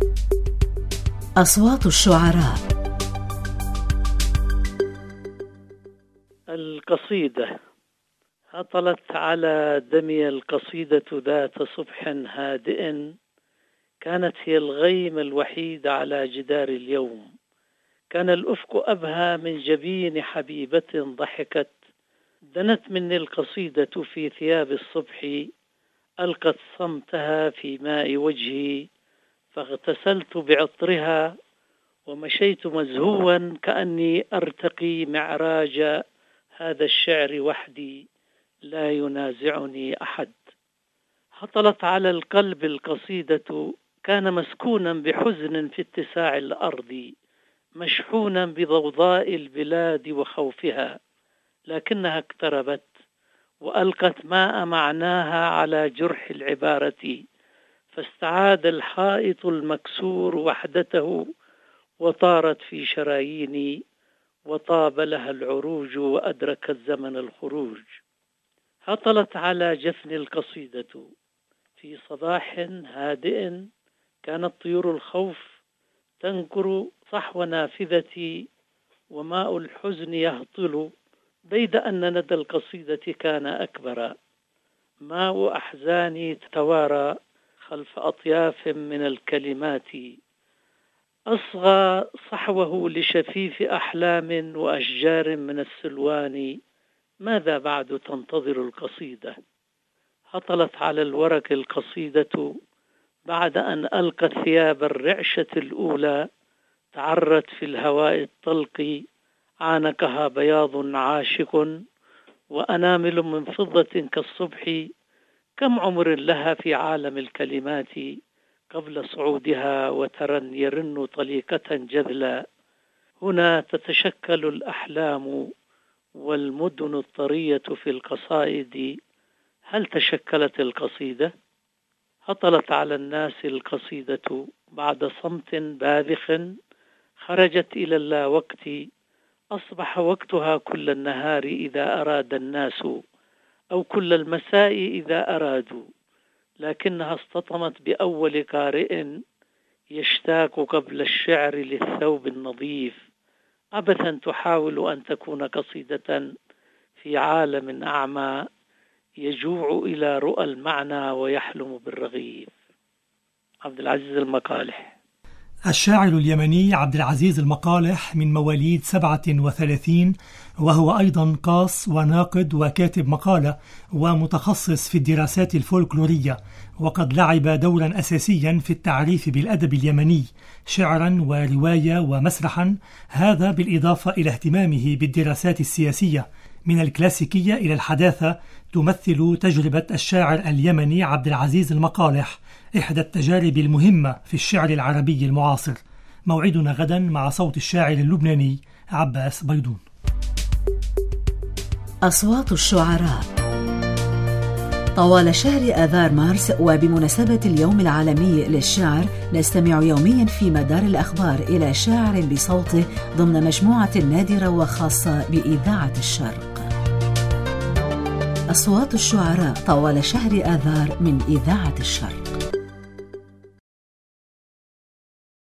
أصوات الشعراء. القصيدة. هطلت على دمي القصيدة ذات صبح هادئ، كانت هي الغيم الوحيد على جدار اليوم. كان الأفق أبهى من جبين حبيبة ضحكت. دنت مني القصيدة في ثياب الصبح، ألقت صمتها في ماء وجهي، فاغتسلت بعطرها ومشيت مزهوا كأني أرتقي معراج هذا الشعر وحدي، لا ينازعني أحد. هطلت على القلب القصيدة، كان مسكونا بحزن في اتساع الأرض، مشحونا بضوضاء البلاد وخوفها، لكنها اقتربت وألقت ماء معناها على جرح العبارة، فاستعاد الحائط المكسور وحدته، وطارت في شراييني، وطاب لها العروج وأدركت زمن الخروج. هطلت على جفن القصيدة في صباح هادئ، كانت طيور الخوف تنكر صحو نافذتي، وماء الحزن يهطل، بيد أن ندى القصيدة كان أكبر. ماء أحزاني توارى خلف أطياف من الكلمات، أصغى صحوه لشفيف أحلام وأشجار من السلوان. ماذا بعد تنتظر القصيدة؟ هطلت على الورق القصيدة بعد أن ألقت ثياب الرعشة الأولى، تعرت في الهواء الطلق، عانقها بياض عاشق وأنامل من فضة كالصبح. كم عمر لها في عالم الكلمات قبل صعودها، وترى يرن طليقة جذلا. هنا تتشكل الأحلام والمدن الطرية في القصائد. هل تشكلت القصيدة؟ هطلت على الناس القصيدة بعد صمت باذخ، خرجت إلى اللاوقت، أصبح وقتها كل النهار إذا أراد الناس، أو كل المساء إذا أرادوا، لكنها اصططمت بأول قارئ يشتاق قبل الشعر للثوب النظيف. عبثا تحاول أن تكون قصيدة في عالم أعمى، يجوع إلى رؤى المعنى ويحلم بالرغيف. عبد العزيز المقالح. الشاعر اليمني عبد العزيز المقالح من مواليد 37، وهو أيضا قاص وناقد وكاتب مقالة ومتخصص في الدراسات الفولكلورية، وقد لعب دورا أساسيا في التعريف بالأدب اليمني شعرا ورواية ومسرحا، هذا بالإضافة إلى اهتمامه بالدراسات السياسية من الكلاسيكية إلى الحداثة. تمثل تجربة الشاعر اليمني عبد العزيز المقالح إحدى التجارب المهمة في الشعر العربي المعاصر. موعدنا غدا مع صوت الشاعر اللبناني عباس بيضون. أصوات الشعراء. طوال شهر آذار مارس وبمناسبة اليوم العالمي للشعر، نستمع يوميا في مدار الأخبار إلى شاعر بصوته ضمن مجموعة نادرة وخاصة بإذاعة الشرق. أصوات الشعراء طوال شهر آذار من إذاعة الشرق.